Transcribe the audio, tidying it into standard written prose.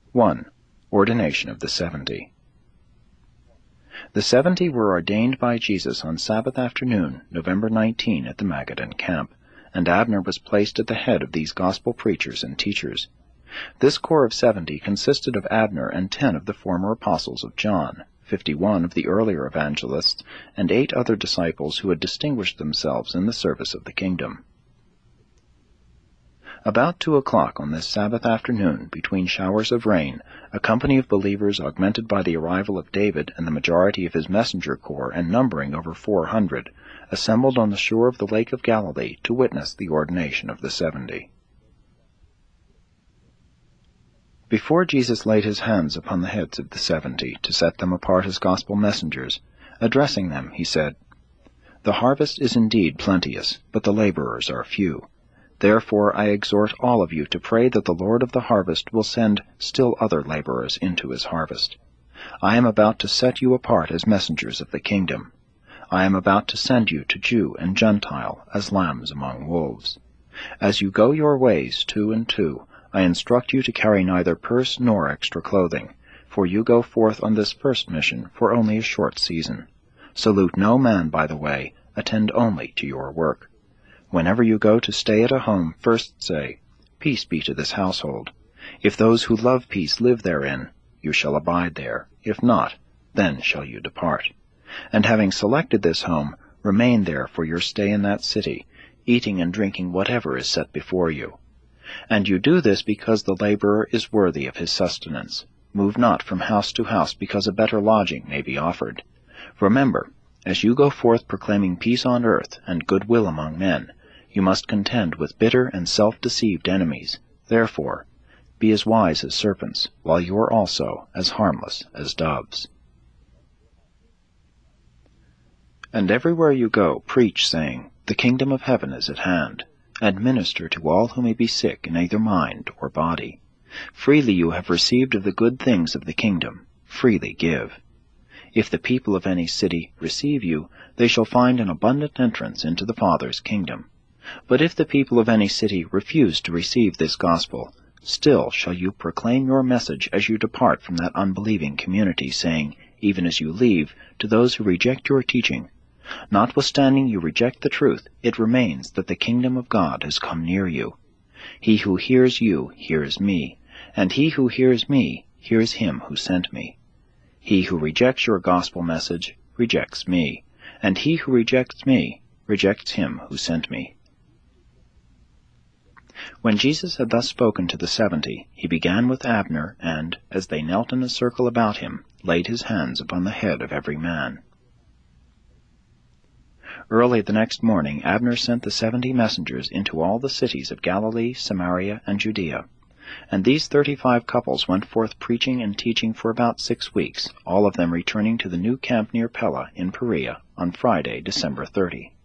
1. Ordination of the 70. The 70 were ordained by Jesus on Sabbath afternoon, November 19, at the Magadan camp, and Abner was placed at the head of these gospel preachers and teachers. This corps of 70 consisted of Abner and 10 of the former apostles of John, 51 of the earlier evangelists, and 8 other disciples who had distinguished themselves in the service of the kingdom. About 2 o'clock on this Sabbath afternoon, between showers of rain, a company of believers, augmented by the arrival of David and the majority of his messenger corps, and numbering over 400, assembled on the shore of the Lake of Galilee to witness the ordination of the 70. Before Jesus laid his hands upon the heads of the 70 to set them apart as gospel messengers, addressing them, he said, "The harvest is indeed plenteous, but the laborers are few. Therefore I exhort all of you to pray that the Lord of the harvest will send still other laborers into his harvest. I am about to set you apart as messengers of the kingdom. I am about to send you to Jew and Gentile as lambs among wolves. As you go your ways 2 and 2, I instruct you to carry neither purse nor extra clothing, for you go forth on this first mission for only a short season. Salute no man by the way, attend only to your work. Whenever you go to stay at a home, first say, 'Peace be to this household.' If those who love peace live therein, you shall abide there. If not, then shall you depart. And having selected this home, remain there for your stay in that city, eating and drinking whatever is set before you. And you do this because the laborer is worthy of his sustenance. Move not from house to house because a better lodging may be offered. Remember, as you go forth proclaiming peace on earth and goodwill among men, you must contend with bitter and self-deceived enemies. Therefore, be as wise as serpents, while you are also as harmless as doves. And everywhere you go, preach, saying, 'The kingdom of heaven is at hand,' and minister to all who may be sick in either mind or body. Freely you have received of the good things of the kingdom, freely give. If the people of any city receive you, they shall find an abundant entrance into the Father's kingdom. But if the people of any city refuse to receive this gospel, still shall you proclaim your message as you depart from that unbelieving community, saying, even as you leave, to those who reject your teaching, 'Notwithstanding you reject the truth, it remains that the kingdom of God has come near you. He who hears you hears me, and he who hears me hears him who sent me. He who rejects your gospel message rejects me, and he who rejects me rejects him who sent me.'" When Jesus had thus spoken to the 70, he began with Abner, and, as they knelt in a circle about him, laid his hands upon the head of every man. Early the next morning Abner sent the 70 messengers into all the cities of Galilee, Samaria, and Judea. And these 35 couples went forth preaching and teaching for about 6 weeks, all of them returning to the new camp near Pella in Perea on Friday, December 30.